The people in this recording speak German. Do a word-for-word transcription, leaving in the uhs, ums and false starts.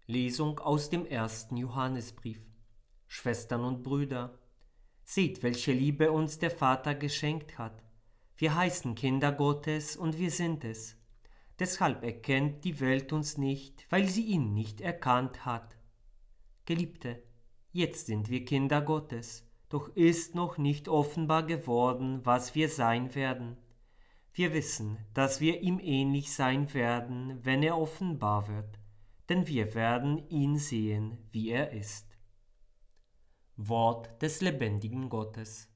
Lesung aus dem ersten Johannesbrief. Schwestern und Brüder, seht, welche Liebe uns der Vater geschenkt hat. Wir heißen Kinder Gottes und wir sind es. Deshalb erkennt die Welt uns nicht, weil sie ihn nicht erkannt hat. Geliebte, jetzt sind wir Kinder Gottes, doch ist noch nicht offenbar geworden, was wir sein werden. Wir wissen, dass wir ihm ähnlich sein werden, wenn er offenbar wird, denn wir werden ihn sehen, wie er ist. Wort des lebendigen Gottes.